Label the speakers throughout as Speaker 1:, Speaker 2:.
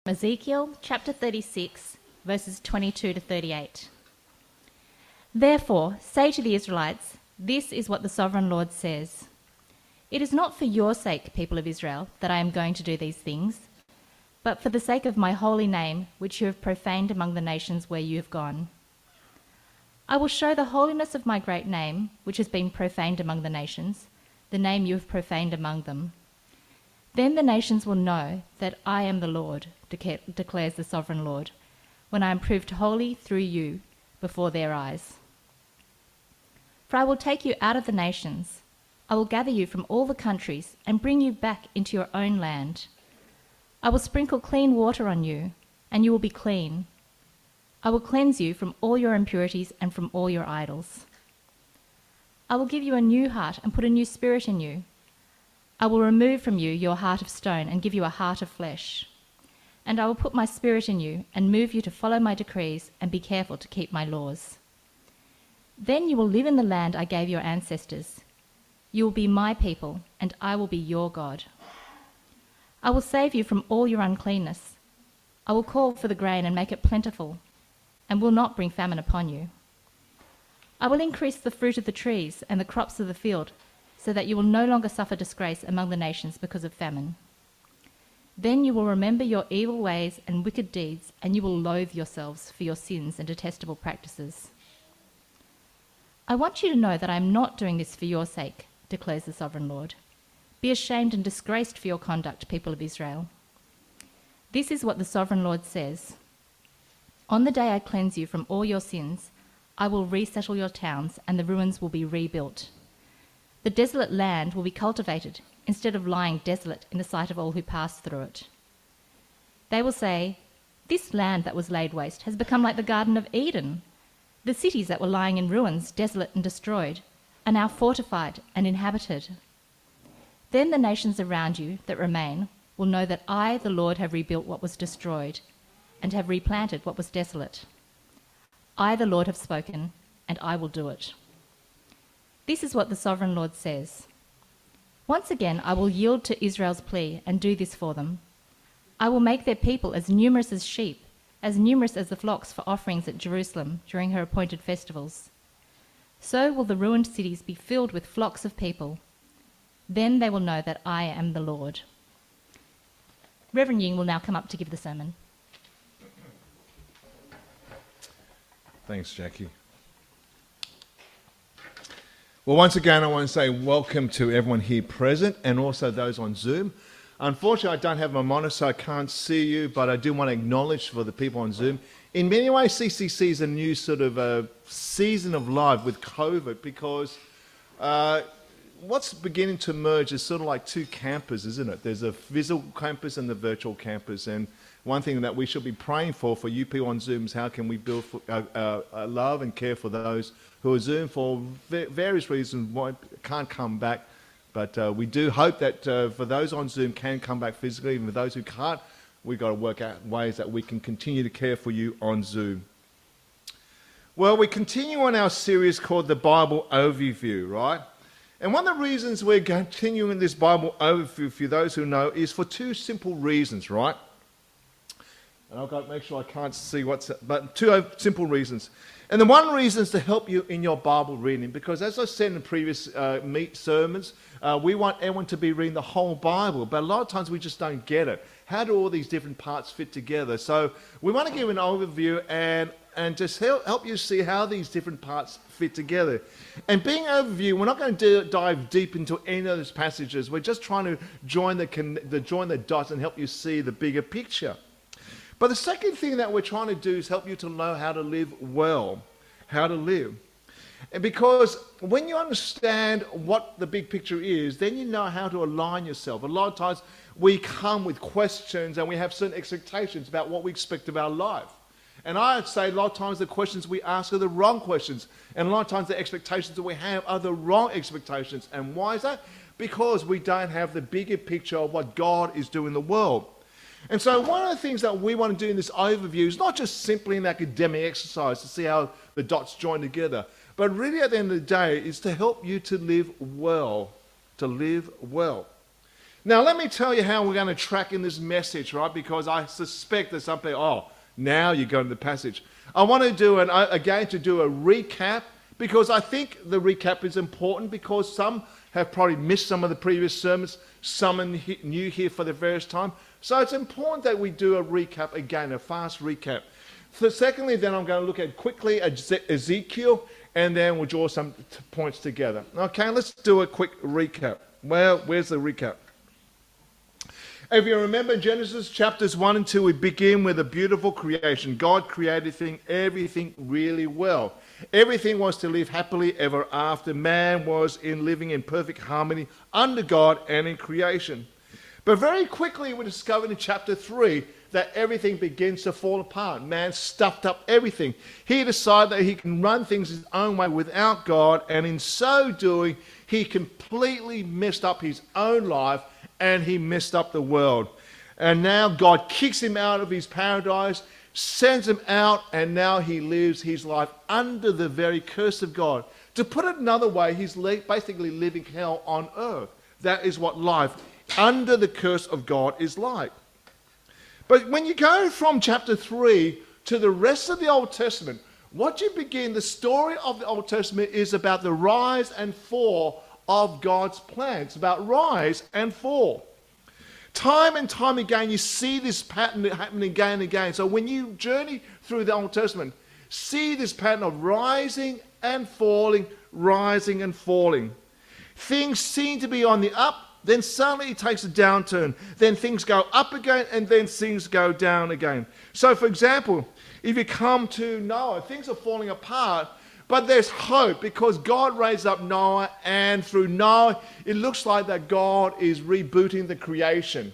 Speaker 1: Ezekiel chapter 36, verses 22 to 38. Therefore, say to the Israelites, this is what the sovereign Lord says. It is not for your sake, people of Israel, that I am going to do these things, but for the sake of my holy name, which you have profaned among the nations where you have gone. I will show the holiness of my great name, which has been profaned among the nations, the name you have profaned among them. Then the nations will know that I am the Lord, declares the sovereign Lord, when I am proved holy through you before their eyes. For I will take you out of the nations. I will gather you from all the countries and bring you back into your own land. I will sprinkle clean water on you, and you will be clean. I will cleanse you from all your impurities and from all your idols. I will give you a new heart and put a new spirit in you. I will remove from you your heart of stone and give you a heart of flesh. And I will put my spirit in you and move you to follow my decrees and be careful to keep my laws. Then you will live in the land I gave your ancestors. You will be my people, and I will be your God. I will save you from all your uncleanness. I will call for the grain and make it plentiful, and will not bring famine upon you. I will increase the fruit of the trees and the crops of the field, so that you will no longer suffer disgrace among the nations because of famine. Then you will remember your evil ways and wicked deeds, and you will loathe yourselves for your sins and detestable practices. I want you to know that I am not doing this for your sake, declares the sovereign Lord. Be ashamed and disgraced for your conduct, people of Israel. This is what the sovereign Lord says. On the day I cleanse you from all your sins, I will resettle your towns, and the ruins will be rebuilt. The desolate land will be cultivated, instead of lying desolate in the sight of all who pass through it. They will say, this land that was laid waste has become like the Garden of Eden. The cities that were lying in ruins, desolate and destroyed, are now fortified and inhabited. Then the nations around you that remain will know that I, the Lord, have rebuilt what was destroyed and have replanted what was desolate. I, the Lord, have spoken, and I will do it. This is what the sovereign Lord says. Once again, I will yield to Israel's plea and do this for them. I will make their people as numerous as sheep, as numerous as the flocks for offerings at Jerusalem during her appointed festivals. So will the ruined cities be filled with flocks of people. Then they will know that I am the Lord. Reverend Ying will now come up to give the sermon.
Speaker 2: Thanks, Jackie. Well, once again, I want to say welcome to everyone here present and also those on Zoom. Unfortunately, I don't have my monitor, so I can't see you, but I do want to acknowledge for the people on Zoom. In many ways, CCC is a new sort of season of life with COVID because what's beginning to emerge is sort of like two campuses, isn't it? There's a physical campus and the virtual campus. And one thing that we should be praying for you people on Zoom is how can we build love and care for those who are Zoom for various reasons can't come back. But we do hope that for those on Zoom can come back physically, and for those who can't, we've got to work out ways that we can continue to care for you on Zoom. Well, we continue on our series called The Bible Overview, right? And one of the reasons we're continuing this Bible Overview, for those who know, is for two simple reasons, right? And I've got to make sure I can't see but two simple reasons. And the one reason is to help you in your Bible reading, because as I said in previous sermons, we want everyone to be reading the whole Bible, but a lot of times we just don't get it. How do all these different parts fit together? So we want to give an overview and just help you see how these different parts fit together. And being an overview, we're not going to dive deep into any of those passages. We're just trying to join the dots and help you see the bigger picture. But the second thing that we're trying to do is help you to know how to live well, how to live. And because when you understand what the big picture is, then you know how to align yourself. A lot of times we come with questions and we have certain expectations about what we expect of our life. And I'd say a lot of times the questions we ask are the wrong questions. And a lot of times the expectations that we have are the wrong expectations. And why is that? Because we don't have the bigger picture of what God is doing in the world. And so one of the things that we want to do in this overview is not just simply an academic exercise to see how the dots join together, but really at the end of the day is to help you to live well, Now, let me tell you how we're going to track in this message, right? Because I suspect that some people, now you go to the passage. I want to do a recap, because I think the recap is important, because some have probably missed some of the previous sermons, some are new here for the first time. So it's important that we do a recap again, a fast recap. So secondly, then I'm going to look at quickly Ezekiel, and then we'll draw some points together. Okay, let's do a quick recap. Well, where's the recap? If you remember Genesis chapters 1 and 2, we begin with a beautiful creation. God created everything really well. Everything was to live happily ever after. Man was living in perfect harmony under God and in creation. But very quickly we discovered in chapter 3 that everything begins to fall apart. Man stuffed up everything. He decided that he can run things his own way without God, and in so doing, he completely messed up his own life, and he messed up the world. And now God kicks him out of his paradise, sends him out, and now he lives his life under the very curse of God. To put it another way, he's basically living hell on earth. That is what life under the curse of God is like. But when you go from chapter 3 to the rest of the Old Testament, the story of the Old Testament is about the rise and fall of God's plan. It's about rise and fall. Time and time again, you see this pattern happening again and again. So when you journey through the Old Testament, see this pattern of rising and falling, rising and falling. Things seem to be on the up, then suddenly it takes a downturn. Then things go up again, and then things go down again. So, for example, if you come to Noah, things are falling apart, but there's hope, because God raised up Noah, and through Noah, it looks like that God is rebooting the creation.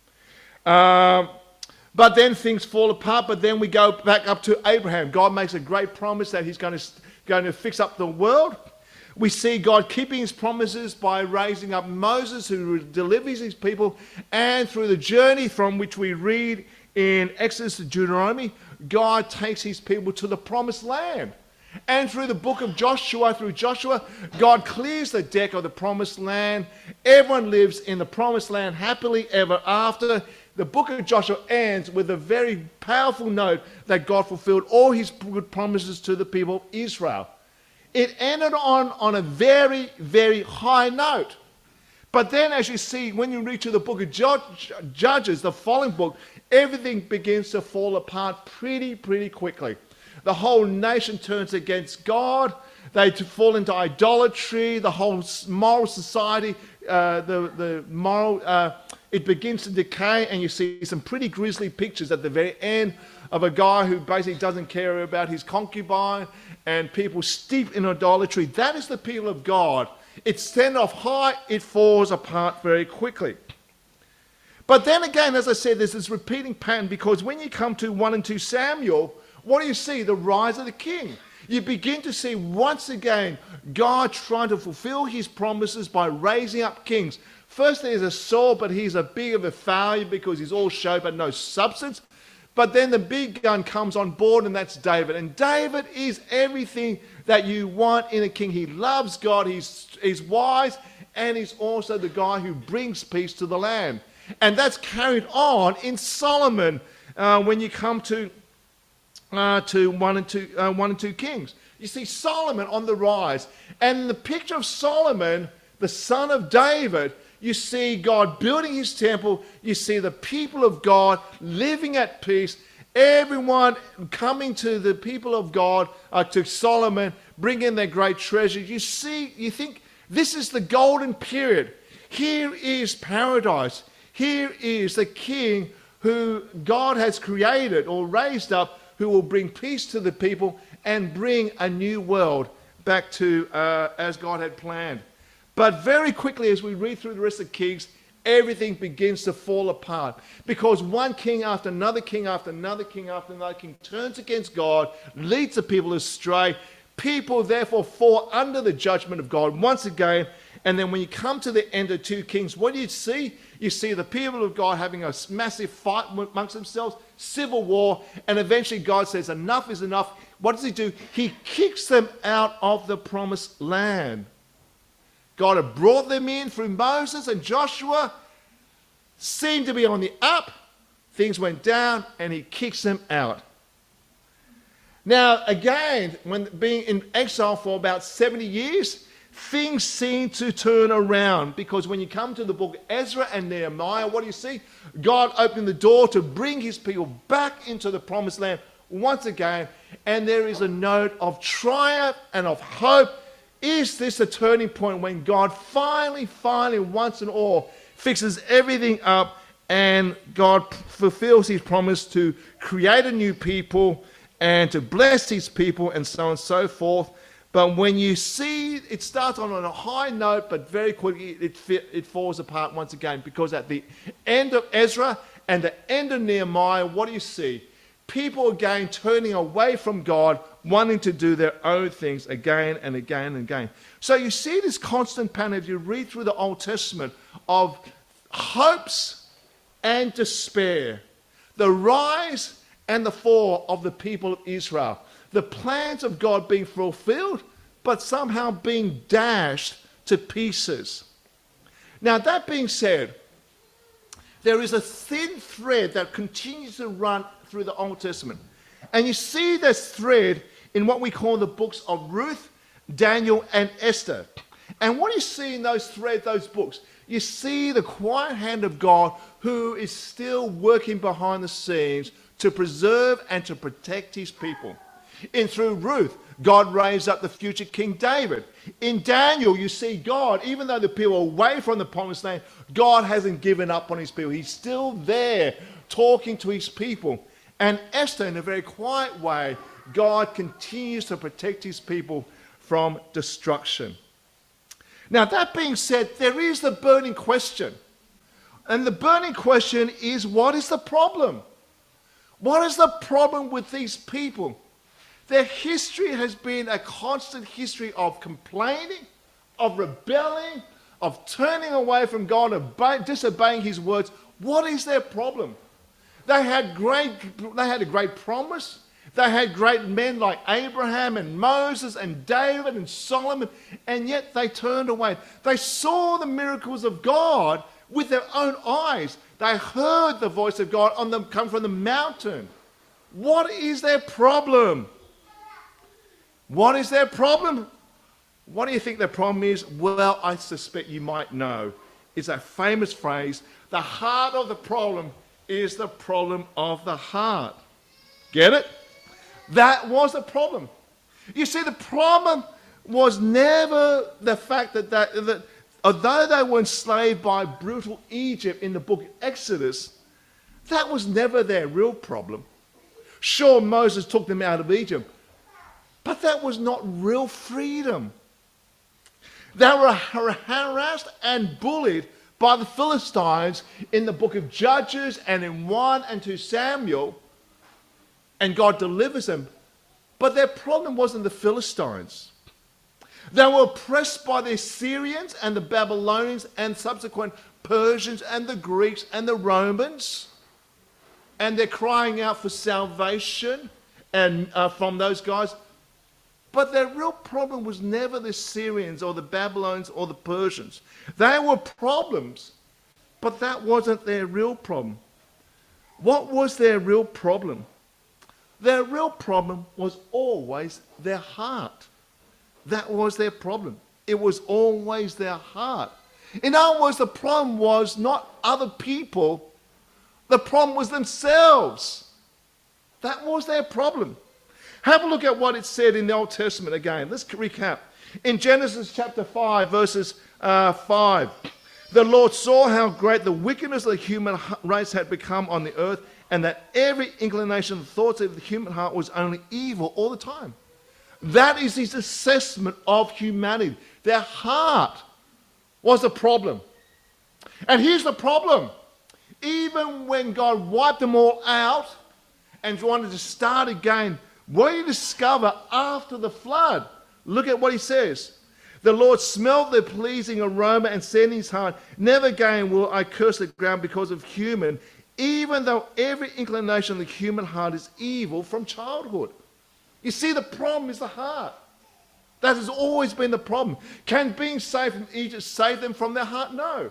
Speaker 2: But then things fall apart, but then we go back up to Abraham. God makes a great promise that he's going to fix up the world. We see God keeping his promises by raising up Moses, who delivers his people, and through the journey from which we read in Exodus to Deuteronomy, God takes his people to the promised land. And through the book of Joshua, God clears the deck of the promised land. Everyone lives in the promised land happily ever after. The book of Joshua ends with a very powerful note that God fulfilled all his good promises to the people of Israel. It ended on a very, very high note. But then, as you see, when you reach to the book of Judges, the following book, everything begins to fall apart pretty quickly. The whole nation turns against God. They fall into idolatry. The whole moral society, it begins to decay, and you see some pretty grisly pictures at the very end of a guy who basically doesn't care about his concubine, and people steeped in idolatry. That is the people of God. It's sent off high, it falls apart very quickly. But then again, as I said, there's this repeating pattern, because when you come to 1 and 2 Samuel, what do you see? The rise of the king. You begin to see once again God trying to fulfill his promises by raising up kings. First there's Saul, but he's a bit of a failure because he's all show but no substance. But then the big gun comes on board, and that's David. And David is everything that you want in a king. He loves God, he's wise, and he's also the guy who brings peace to the land. And that's carried on in Solomon when you come to 1 and 2 Kings. You see Solomon on the rise. And in the picture of Solomon, the son of David, you see God building his temple. You see the people of God living at peace. Everyone coming to the people of God, to Solomon, bringing their great treasures. You think this is the golden period. Here is paradise. Here is the king who God has created or raised up, who will bring peace to the people and bring a new world back to as God had planned. But very quickly, as we read through the rest of Kings, everything begins to fall apart, because one king after another king after another king after another king turns against God, leads the people astray. People therefore fall under the judgment of God once again. And then when you come to the end of 2 Kings, what do you see? You see the people of God having a massive fight amongst themselves, civil war, and eventually God says enough is enough. What does he do? He kicks them out of the promised land. God had brought them in through Moses and Joshua, seemed to be on the up, things went down, and he kicks them out. Now, again, when being in exile for about 70 years, things seem to turn around, because when you come to the book of Ezra and Nehemiah, what do you see? God opening the door to bring his people back into the promised land once again, and there is a note of triumph and of hope. Is this a turning point when God finally, once and all, fixes everything up, and God fulfills his promise to create a new people and to bless his people, and so on and so forth? But when you see, it starts on a high note, but very quickly it falls apart once again, because at the end of Ezra and the end of Nehemiah, what do you see? People again turning away from God, wanting to do their own things again and again and again. So you see this constant pattern, if you read through the Old Testament, of hopes and despair, the rise and the fall of the people of Israel, the plans of God being fulfilled, but somehow being dashed to pieces. Now, that being said, there is a thin thread that continues to run through the Old Testament. And you see this thread in what we call the books of Ruth, Daniel, and Esther. And what do you see in those threads, those books? You see the quiet hand of God, who is still working behind the scenes to preserve and to protect his people. In through Ruth, God raised up the future King David. In Daniel, you see God, even though the people are away from the promised land, God hasn't given up on his people. He's still there talking to his people. And Esther, in a very quiet way, God continues to protect his people from destruction. Now, that being said, there is the burning question. And the burning question is, what is the problem? What is the problem with these people? Their history has been a constant history of complaining, of rebelling, of turning away from God, of disobeying his words. What is their problem? They had a great promise. They had great men like Abraham and Moses and David and Solomon, and yet they turned away. They saw the miracles of God with their own eyes. They heard the voice of God come from the mountain. What is their problem? What is their problem? What do you think their problem is? Well, I suspect you might know. It's a famous phrase: the heart of the problem is the problem of the heart. Get it? That was the problem. You see, the problem was never the fact that although they were enslaved by brutal Egypt in the book of Exodus, that was never their real problem. Sure, Moses took them out of Egypt, but that was not real freedom. They were harassed and bullied by the Philistines in the book of Judges and in 1 and 2 Samuel, and God delivers them. But their problem wasn't the Philistines. They were oppressed by the Assyrians and the Babylonians and subsequent Persians and the Greeks and the Romans, and they're crying out for salvation and from those guys. But their real problem was never the Syrians or the Babylonians or the Persians. They were problems, but that wasn't their real problem. What was their real problem? Their real problem was always their heart. That was their problem. It was always their heart. In other words, the problem was not other people. The problem was themselves. That was their problem. Have a look at what it said in the Old Testament again. Let's recap. In Genesis chapter 5, verses 5, the Lord saw how great the wickedness of the human race had become on the earth, and that every inclination of the thoughts of the human heart was only evil all the time. That is his assessment of humanity. Their heart was a problem. And here's the problem. Even when God wiped them all out and wanted to start again, what do you discover after the flood? Look at what he says. The Lord smelled their pleasing aroma and said in his heart, never again will I curse the ground because of human, even though every inclination of the human heart is evil from childhood. You see, the problem is the heart. That has always been the problem. Can being saved from Egypt save them from their heart? No.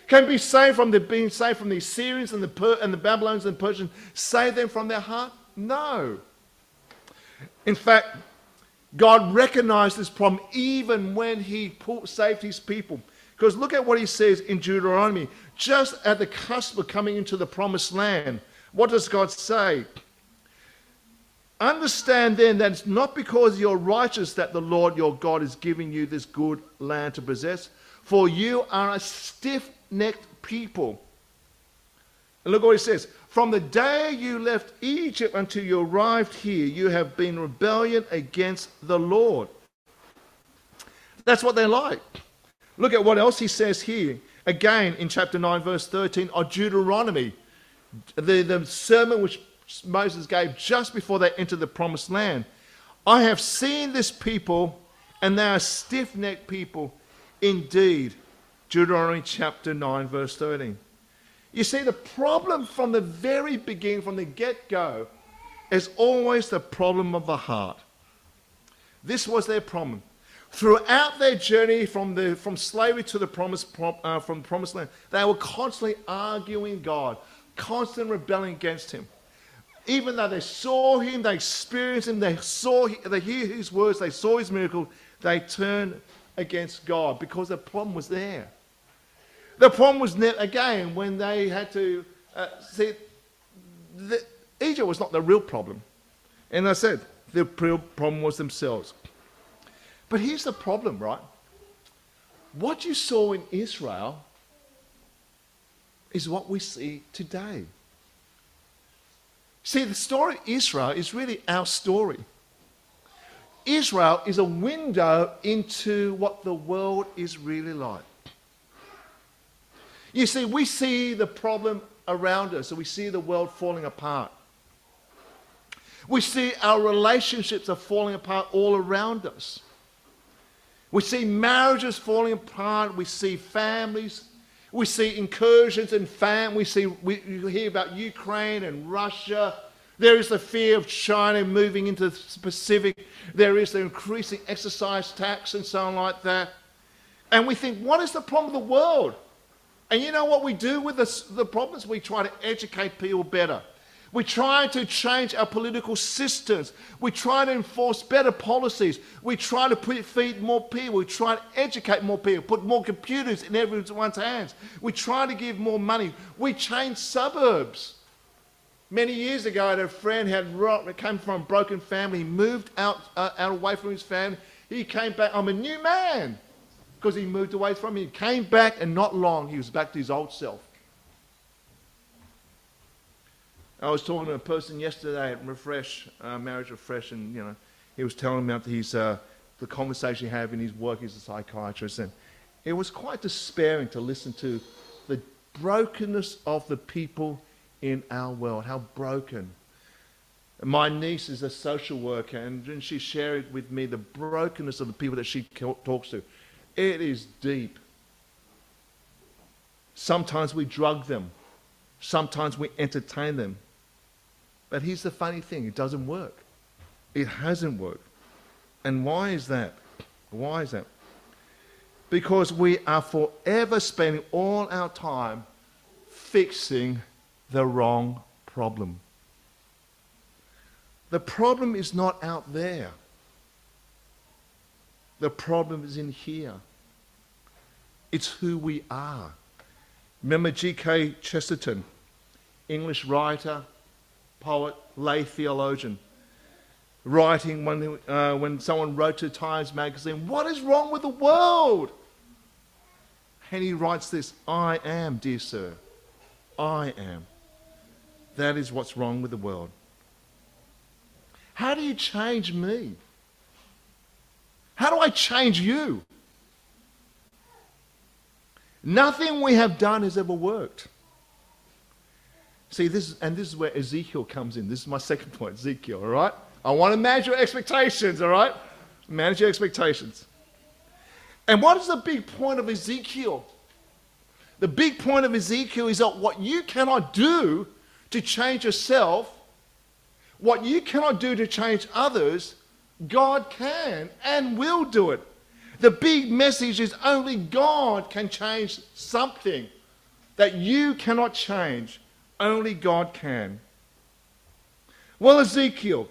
Speaker 2: Can be saved from being saved from the Assyrians and the Babylonians and Persians, save them from their heart? No. In fact, God recognized this problem even when he saved his people. Because look at what he says in Deuteronomy, just at the cusp of coming into the promised land. What does God say? Understand then that it's not because you're righteous that the Lord your God is giving you this good land to possess, for you are a stiff-necked people. And look what he says. From the day you left Egypt until you arrived here, you have been rebellion against the Lord. That's what they're like. Look at what else he says here. Again, in chapter 9, verse 13 of Deuteronomy, the sermon which Moses gave just before they entered the promised land. I have seen this people, and they are stiff-necked people indeed. Deuteronomy chapter 9, verse 13. You see, the problem from the very beginning, from the get-go, is always the problem of the heart. This was their problem. Throughout their journey from slavery to the promised land, they were constantly arguing God, constantly rebelling against him. Even though they saw him, they experienced him, they hear his words, they saw his miracle, they turned against God because the problem was there. The problem was, again, when they had to Egypt was not the real problem. And I said, the real problem was themselves. But here's the problem, right? What you saw in Israel is what we see today. See, the story of Israel is really our story. Israel is a window into what the world is really like. You see, we see the problem around us, and we see the world falling apart. We see our relationships are falling apart all around us. We see marriages falling apart. We see families. We see incursions in families. We hear about Ukraine and Russia. There is the fear of China moving into the Pacific. There is the increasing exercise tax and so on like that. And we think, what is the problem of the world? And you know what we do with the problems? We try to educate people better. We try to change our political systems. We try to enforce better policies. We try to feed more people. We try to educate more people, put more computers in everyone's hands. We try to give more money. We change suburbs. Many years ago, I had a friend who came from a broken family. He moved out away from his family. He came back. I'm a new man because he moved away from me. He came back, and not long, he was back to his old self. I was talking to a person yesterday at Refresh, Marriage Refresh, and he was telling me about the conversation he had in his work as a psychiatrist, and it was quite despairing to listen to the brokenness of the people in our world. How broken. My niece is a social worker, and she shared with me the brokenness of the people that she talks to. It is deep. Sometimes we drug them. Sometimes we entertain them. But here's the funny thing, it doesn't work. It hasn't worked. And why is that? Why is that? Because we are forever spending all our time fixing the wrong problem. The problem is not out there. The problem is in here. It's who we are. Remember G.K. Chesterton, English writer, poet, lay theologian, writing when someone wrote to Times magazine, "What is wrong with the world?" And he writes this, "I am, dear sir, I am. That is what's wrong with the world." How do you change me? How do I change you? Nothing we have done has ever worked. See, this is where Ezekiel comes in. This is my second point, Ezekiel, all right? I want to manage your expectations, all right? Manage your expectations. And what is the big point of Ezekiel? The big point of Ezekiel is that what you cannot do to change yourself, what you cannot do to change others, God can and will do it. The big message is only God can change something. that you cannot change. Only God can. Well, Ezekiel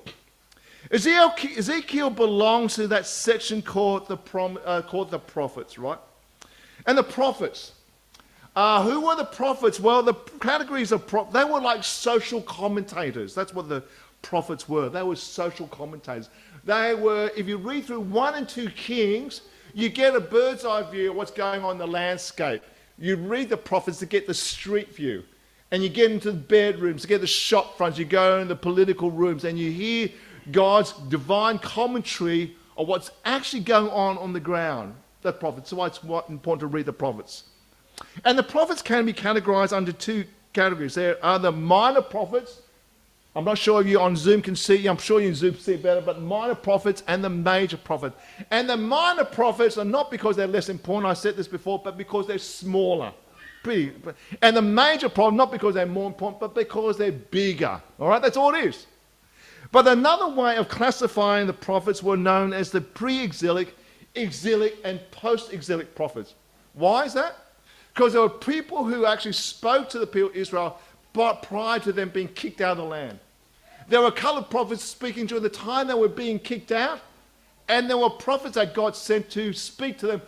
Speaker 2: belongs to that section called the prophets, right? And the prophets. Who were the prophets? Well, the categories of prophets, they were like social commentators. That's what the prophets were. They were social commentators. They were, if you read through 1 and 2 Kings, you get a bird's eye view of what's going on in the landscape. You read the prophets to get the street view. And you get into the bedrooms, you get the shop fronts, you go in the political rooms, and you hear God's divine commentary of what's actually going on the ground. The prophets. So it's important to read the prophets. And the prophets can be categorized under 2 categories. There are the minor prophets. I'm not sure if you on Zoom can see, I'm sure you on Zoom see better, but minor prophets and the major prophets. And the minor prophets are not because they're less important, I said this before, but because they're smaller. And the major problem, not because they're more important, but because they're bigger. All right, that's all it is. But another way of classifying the prophets were known as the pre-exilic, exilic, and post-exilic prophets. Why is that? Because there were people who actually spoke to the people of Israel but prior to them being kicked out of the land. There were a couple of prophets speaking during the time they were being kicked out, and there were prophets that God sent to speak to them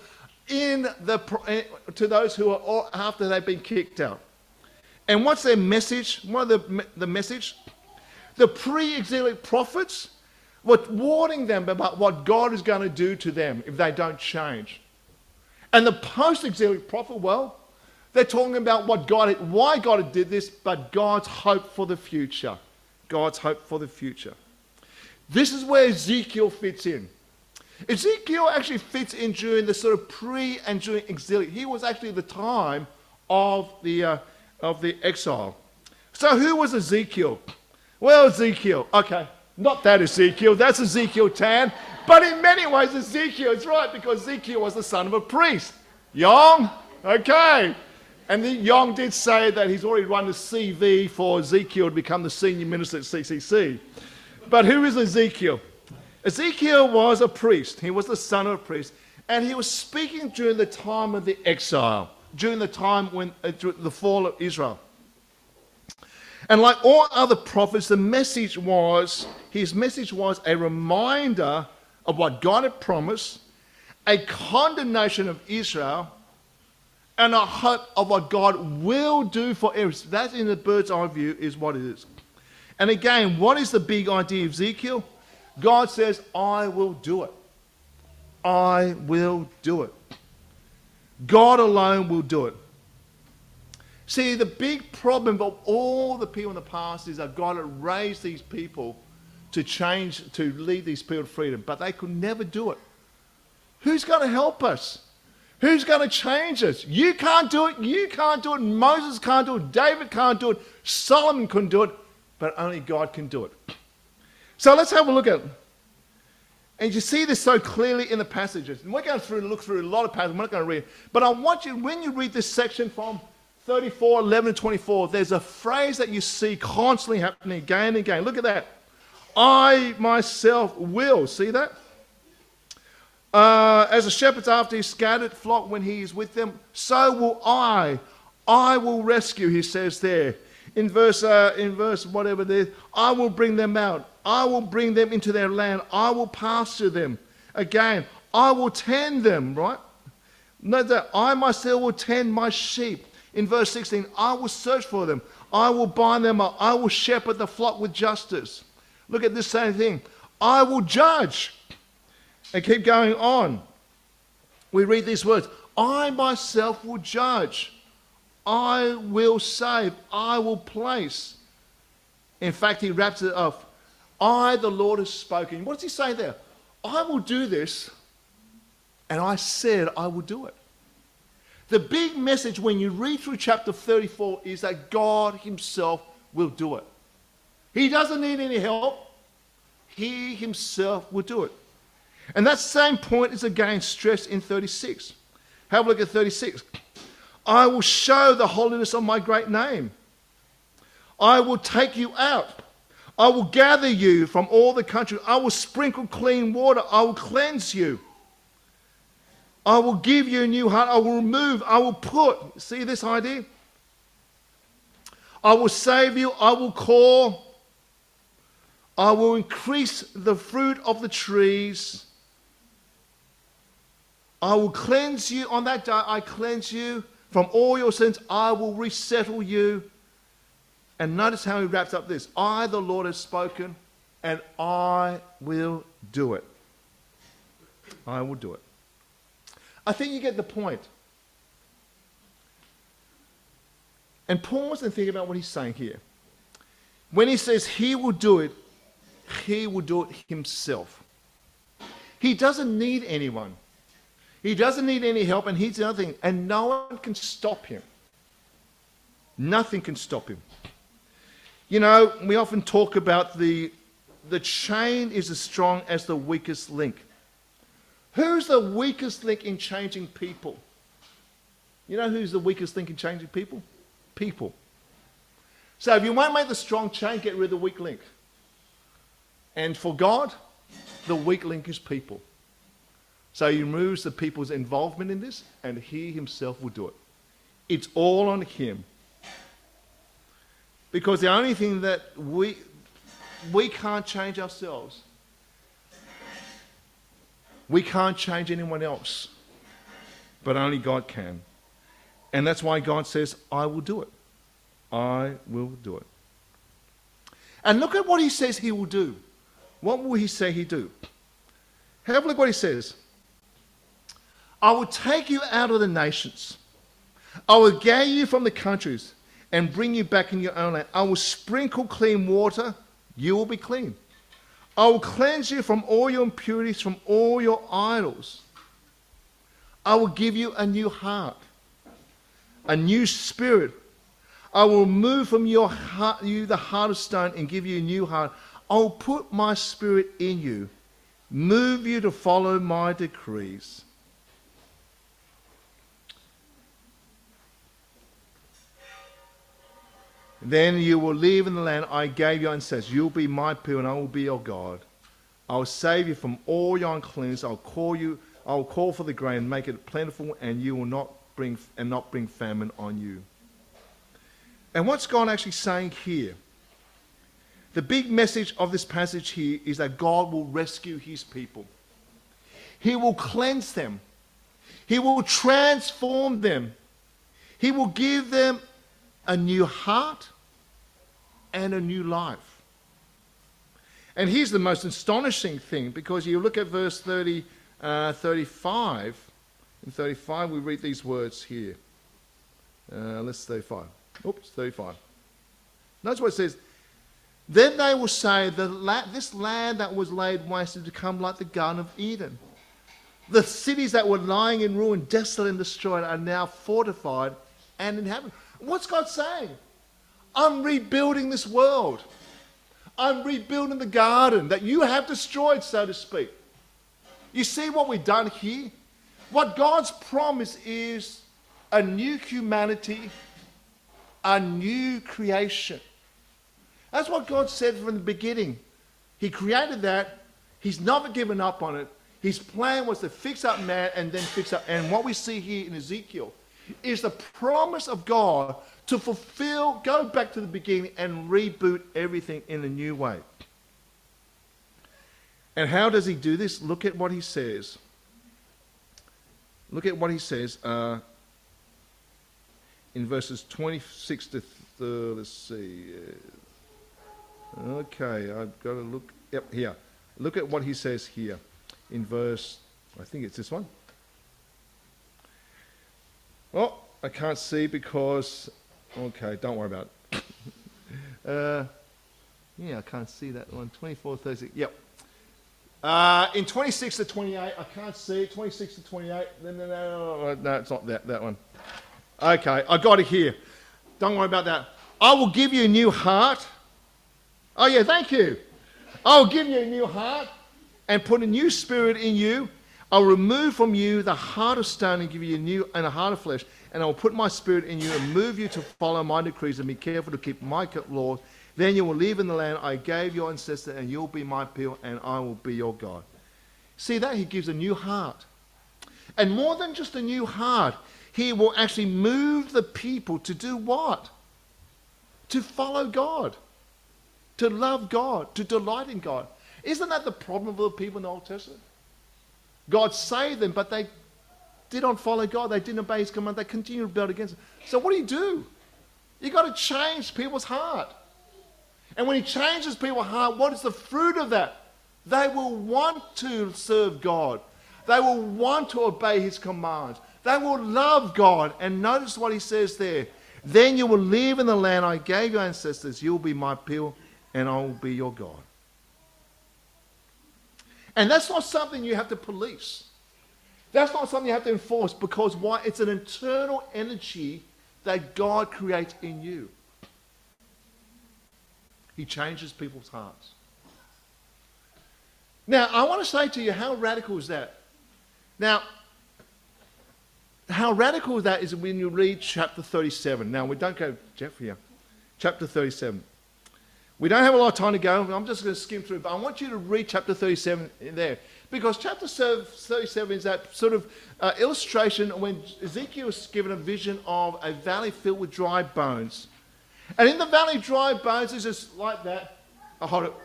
Speaker 2: to those who are after they've been kicked out. And what's their message? What are the message? The pre-exilic prophets were warning them about what God is going to do to them if they don't change. And the post-exilic prophet, well, they're talking about why God did this, but God's hope for the future. God's hope for the future. This is where Ezekiel fits in. Ezekiel actually fits in during the sort of pre and during exilic. He was actually the time of the exile. So who was Ezekiel? Well, Ezekiel. Okay, not that Ezekiel. That's Ezekiel Tan. But in many ways, Ezekiel is right because Ezekiel was the son of a priest. Yong? Okay. And Yong did say that he's already run the CV for Ezekiel to become the senior minister at CCC. But who is Ezekiel? Ezekiel was a priest. He was the son of a priest. And he was speaking during the time of the exile, during the time when the fall of Israel. And like all other prophets, his message was a reminder of what God had promised, a condemnation of Israel, and a hope of what God will do for Israel. That in the bird's eye view is what it is. And again, what is the big idea of Ezekiel? God says, I will do it. I will do it. God alone will do it. See, the big problem of all the people in the past is that God had raised these people to change, to lead these people to freedom, but they could never do it. Who's going to help us? Who's going to change us? You can't do it. You can't do it. Moses can't do it. David can't do it. Solomon couldn't do it, but only God can do it. So let's have a look at it. And you see this so clearly in the passages. And we're going to look through a lot of passages. We're not going to read it. But I want you, when you read this section from 34, 11, and 24, there's a phrase that you see constantly happening again and again. Look at that. I myself will. See that? As a shepherd's after his scattered flock when he is with them, so will I. I will rescue, he says there. In verse whatever there, I will bring them out. I will bring them into their land. I will pasture them. Again, I will tend them, right? Note that I myself will tend my sheep. In verse 16, I will search for them. I will bind them up. I will shepherd the flock with justice. Look at this same thing. I will judge. And keep going on. We read these words. I myself will judge. I will save. I will place. In fact, he wraps it up. I, the Lord, has spoken. What does he say there? I will do this, and I said I will do it. The big message when you read through chapter 34 is that God himself will do it. He doesn't need any help. He himself will do it. And that same point is again stressed in 36. Have a look at 36. I will show the holiness of my great name. I will take you out. I will gather you from all the country. I will sprinkle clean water. I will cleanse you. I will give you a new heart. I will remove. I will put. See this idea? I will save you. I will call. I will increase the fruit of the trees. I will cleanse you. On that day, I cleanse you from all your sins. I will resettle you. And notice how he wraps up this. I, the Lord, have spoken, and I will do it. I will do it. I think you get the point. And pause and think about what he's saying here. When he says he will do it himself. He doesn't need anyone. He doesn't need any help, and here's the other thing, and no one can stop him. Nothing can stop him. You know, we often talk about the chain is as strong as the weakest link. Who's the weakest link in changing people? You know who's the weakest link in changing people? People. So if you won't make the strong chain, get rid of the weak link. And for God, the weak link is people. So he removes the people's involvement in this, and he himself will do it. It's all on him. Because the only thing that we can't change ourselves. We can't change anyone else. But only God can. And that's why God says, I will do it. I will do it. And look at what he says he will do. What will he say he do? Have a look what he says. I will take you out of the nations. I will gather you from the countries and bring you back in your own land. I will sprinkle clean water. You will be clean. I will cleanse you from all your impurities, from all your idols. I will give you a new heart, a new spirit. I will remove from your heart, the heart of stone, and give you a new heart. I will put my spirit in you, move you to follow my decrees. Then you will live in the land I gave you, and says, you'll be my people, and I will be your God. I will save you from all your uncleanness. I will call for the grain, make it plentiful, and you will not bring famine on you. And what's God actually saying here? The big message of this passage here is that God will rescue his people. He will cleanse them. He will transform them. He will give them a new heart and a new life. And here's the most astonishing thing, because you look at verse 35. In 35 we read these words here. Let's 35. Oops, 35. Notice what it says. Then they will say, this land that was laid waste has become like the Garden of Eden. The cities that were lying in ruin, desolate and destroyed, are now fortified and inhabited. What's God saying? I'm rebuilding this world. I'm rebuilding the garden that you have destroyed, so to speak. You see what we've done here? What God's promise is a new humanity, a new creation. That's what God said from the beginning. He created that. He's never given up on it. His plan was to fix up man and then fix up. And what we see here in Ezekiel is the promise of God to fulfill, go back to the beginning and reboot everything in a new way. And how does he do this? Look at what he says. Look at what he says in verses 26 to, let's see. Okay, I've got to look, yep, here. Look at what he says here in verse, I think it's this one. Oh, I can't see because, okay, don't worry about it. Yeah, I can't see that one. 24, 36, yep. In 26 to 28, I can't see it. 26 to 28, no, it's not that one. Okay, I got it here. Don't worry about that. I will give you a new heart. Oh yeah, thank you. I'll give you a new heart and put a new spirit in you. I'll remove from you the heart of stone and give you a heart of flesh. And I'll put my spirit in you and move you to follow my decrees and be careful to keep my laws. Then you will live in the land I gave your ancestors, and you'll be my people, and I will be your God. See that? He gives a new heart. And more than just a new heart, he will actually move the people to do what? to follow God, to love God, to delight in God. Isn't that the problem of the people in the Old Testament? God saved them, but they did not follow God. They didn't obey his command. They continued to rebel against him. So what do? You've got to change people's heart. And when he changes people's heart, what is the fruit of that? They will want to serve God. They will want to obey his commands. They will love God. And notice what he says there. Then you will live in the land I gave your ancestors. You will be my people, and I will be your God. And that's not something you have to police. That's not something you have to enforce, because why? It's an internal energy that God creates in you. He changes people's hearts. Now, I want to say to you, how radical is that? Now, how radical that is when you read chapter 37. Now, we don't go, Jeff, here. Chapter 37. We don't have a lot of time to go. I'm just going to skim through, but I want you to read chapter 37 in there. Because chapter 37 is that sort of illustration when Ezekiel was given a vision of a valley filled with dry bones. And in the valley, dry bones is just like that. Oh, hold it.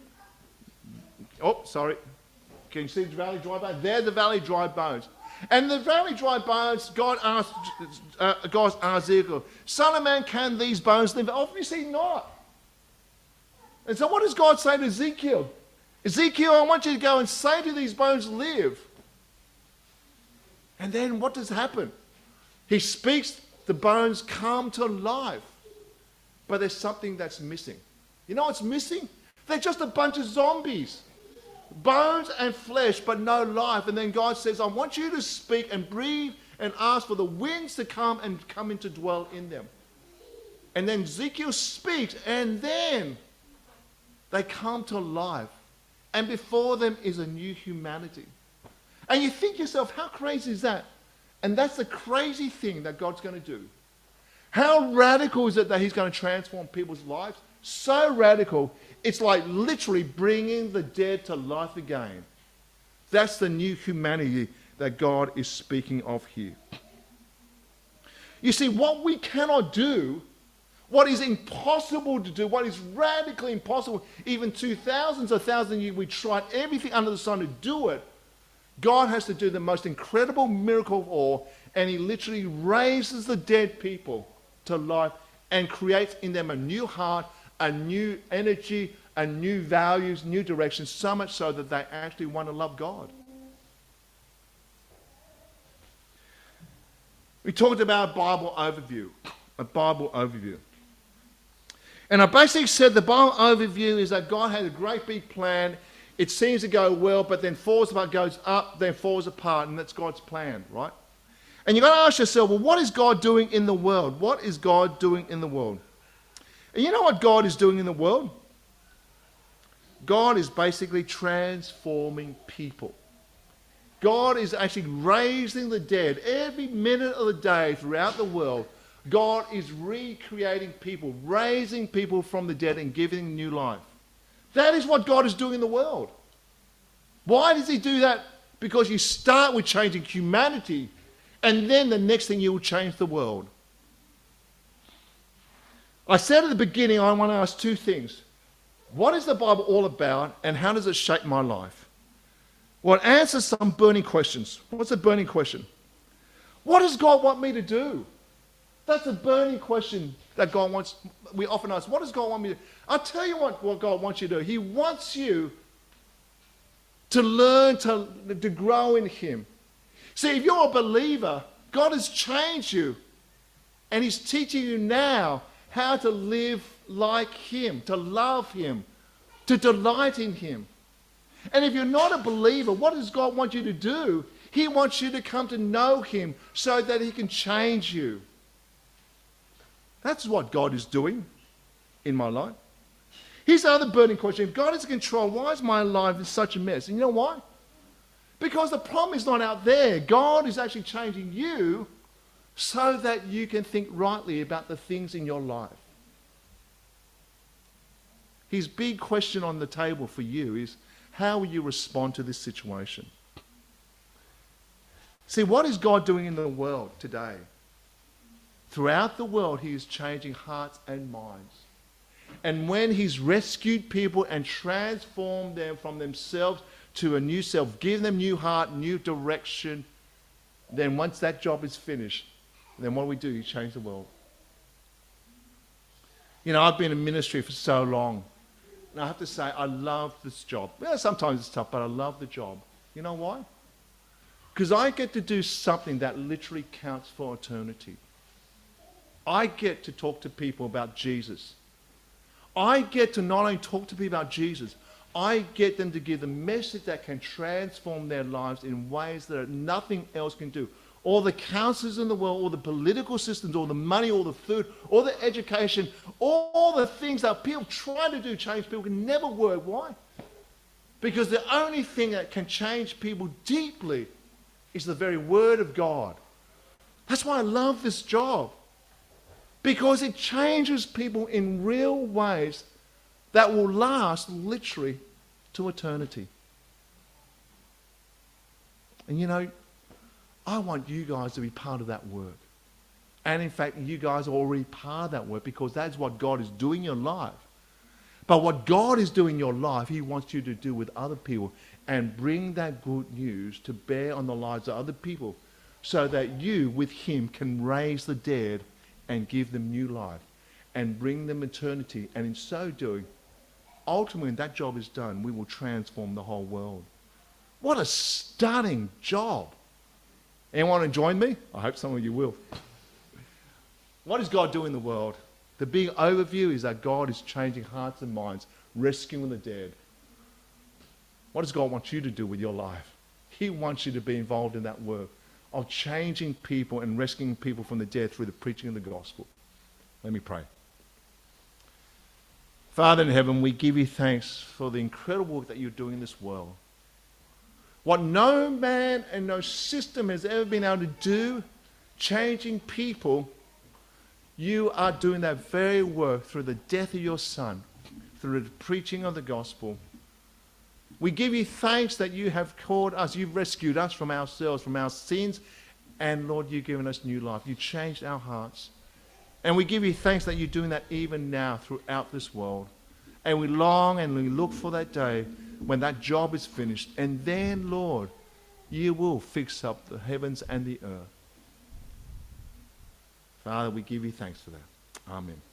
Speaker 2: Oh, sorry. Can you see the valley dry bones? They're the valley dry bones. And the valley dry bones, God asked Ezekiel, Son of man, can these bones live? Obviously not. And so what does God say to Ezekiel? Ezekiel, I want you to go and say to these bones, live. And then what does happen? He speaks, the bones come to life. But there's something that's missing. You know what's missing? They're just a bunch of zombies. Bones and flesh, but no life. And then God says, I want you to speak and breathe and ask for the winds to come and come in to dwell in them. And then Ezekiel speaks, and then they come to life. And before them is a new humanity. And you think to yourself, how crazy is that? And that's the crazy thing that God's going to do. How radical is it that he's going to transform people's lives? So radical, it's like literally bringing the dead to life again. That's the new humanity that God is speaking of here. You see, what we cannot do, what is impossible to do, what is radically impossible, even 2,000 or 1,000 years, we tried everything under the sun to do it. God has to do the most incredible miracle of all, and he literally raises the dead people to life and creates in them a new heart, a new energy, a new values, new direction, so much so that they actually want to love God. We talked about a Bible overview. And I basically said the Bible overview is that God had a great big plan. It seems to go well, but then falls apart, goes up, then falls apart, and that's God's plan, right? And you've got to ask yourself, well, what is God doing in the world? What is God doing in the world? And you know what God is doing in the world? God is basically transforming people. God is actually raising the dead. Every minute of the day throughout the world, God is recreating people, raising people from the dead and giving them new life. That is what God is doing in the world. Why does he do that? Because you start with changing humanity, and then the next thing you will change the world. I said at the beginning, I want to ask two things. What is the Bible all about, and how does it shape my life? Well, it answers some burning questions. What's a burning question? What does God want me to do? That's a burning question that God wants. We often ask, what does God want me to do? I'll tell you what God wants you to do. He wants you to learn to grow in him. See, if you're a believer, God has changed you, and he's teaching you now how to live like him, to love him, to delight in him. And if you're not a believer, what does God want you to do? He wants you to come to know him so that he can change you. That's what God is doing in my life. Here's the other burning question. If God is in control, why is my life in such a mess? And you know why? Because the problem is not out there. God is actually changing you so that you can think rightly about the things in your life. His big question on the table for you is, how will you respond to this situation? See, what is God doing in the world today? Throughout the world, he is changing hearts and minds. And when he's rescued people and transformed them from themselves to a new self, give them new heart, new direction, then once that job is finished, then what do? You change the world. You know, I've been in ministry for so long. And I have to say, I love this job. Well, sometimes it's tough, but I love the job. You know why? Because I get to do something that literally counts for eternity. I get to talk to people about Jesus. I get to not only talk to people about Jesus, I get them to give the message that can transform their lives in ways that nothing else can do. All the counselors in the world, all the political systems, all the money, all the food, all the education, all the things that people try to do change people can never work. Why? Because the only thing that can change people deeply is the very Word of God. That's why I love this job. Because it changes people in real ways that will last literally to eternity. And you know, I want you guys to be part of that work. And in fact, you guys are already part of that work because that's what God is doing in your life. But what God is doing in your life, he wants you to do with other people and bring that good news to bear on the lives of other people so that you, with him, can raise the dead and give them new life and bring them eternity. And in so doing, ultimately, when that job is done, we will transform the whole world. What a stunning job. Anyone want to join me? I hope some of you will. What does God do in the world? The big overview is that God is changing hearts and minds, rescuing the dead. What does God want you to do with your life? He wants you to be involved in that work of changing people and rescuing people from the dead through the preaching of the gospel. Let me pray. Father in heaven, we give you thanks for the incredible work that you're doing in this world. What no man and no system has ever been able to do, changing people, you are doing that very work through the death of your Son, through the preaching of the gospel. We give you thanks that you have called us, you've rescued us from ourselves, from our sins, and Lord, you've given us new life. You changed our hearts. And we give you thanks that you're doing that even now throughout this world. And we long and we look for that day when that job is finished. And then, Lord, you will fix up the heavens and the earth. Father, we give you thanks for that. Amen.